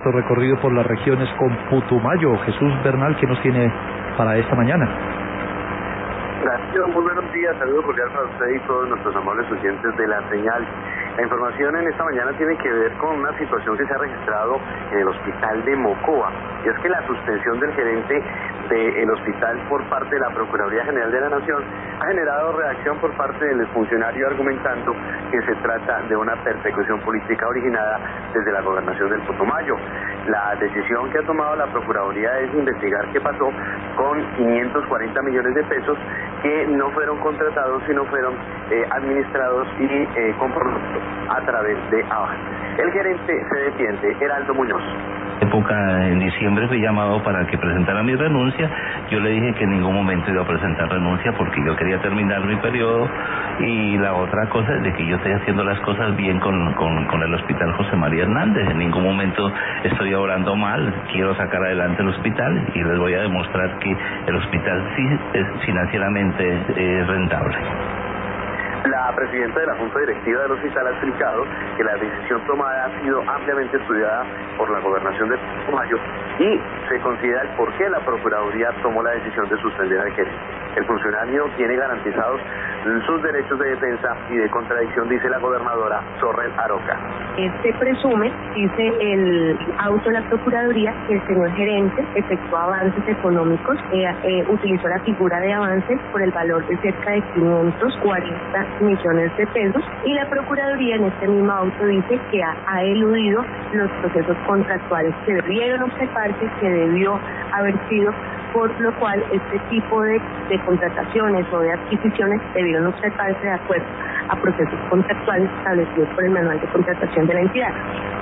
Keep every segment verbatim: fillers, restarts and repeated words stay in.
Recorrido por las regiones con Putumayo. Jesús Bernal, ¿qué nos tiene para esta mañana? Gracias, muy buenos días, saludos cordiales para usted y todos nuestros amables oyentes de La Señal. La información en esta mañana tiene que ver con una situación que se ha registrado en el hospital de Mocoa, y es que la suspensión del gerente del hospital por parte de la Procuraduría General de la Nación ha generado reacción por parte del funcionario, argumentando que se trata de una persecución política originada desde la gobernación del Putumayo. La decisión que ha tomado la Procuraduría es investigar qué pasó con quinientos cuarenta millones de pesos que no fueron contratados, sino fueron eh, administrados y eh, comprobados a través de Avance. El gerente se defiende, Heraldo Muñoz. Época en diciembre fui llamado para que presentara mi renuncia. Yo le dije que en ningún momento iba a presentar renuncia porque yo quería terminar mi periodo, y la otra cosa es de que yo estoy haciendo las cosas bien con, con, con el hospital José María Hernández. En ningún momento estoy obrando mal, quiero sacar adelante el hospital y les voy a demostrar que el hospital sí es financieramente es rentable. La presidenta de la Junta Directiva del hospital ha explicado que la decisión tomada ha sido ampliamente estudiada por la gobernación de Putumayo y se considera el por qué la Procuraduría tomó la decisión de suspender al gerente. El funcionario tiene garantizados sus derechos de defensa y de contradicción, dice la gobernadora Sorrel Aroca. Se presume, dice el auto de la Procuraduría, que el señor gerente efectuó avances económicos, eh, eh, utilizó la figura de avances por el valor de cerca de quinientos cuarenta millones de pesos, y la Procuraduría en este mismo auto dice que ha, ha eludido los procesos contractuales que debieron observarse, que debió haber sido, por lo cual este tipo de, de contrataciones o de adquisiciones debieron observarse de acuerdo a procesos contractuales establecidos por el manual de contratación de la entidad.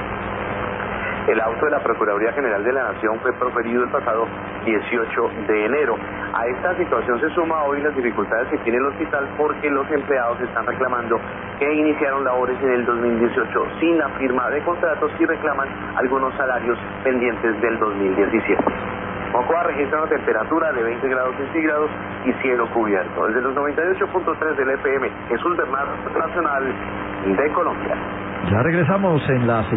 El auto de la Procuraduría General de la Nación fue proferido el pasado dieciocho de enero. A esta situación se suma hoy las dificultades que tiene el hospital porque los empleados están reclamando que iniciaron labores en el dos mil dieciocho sin la firma de contratos y reclaman algunos salarios pendientes del dos mil diecisiete. Mocoa registra una temperatura de veinte grados centígrados y cielo cubierto. Desde los noventa y ocho punto tres del F M, Jesús Bernal, Nacional de Colombia. Ya regresamos en la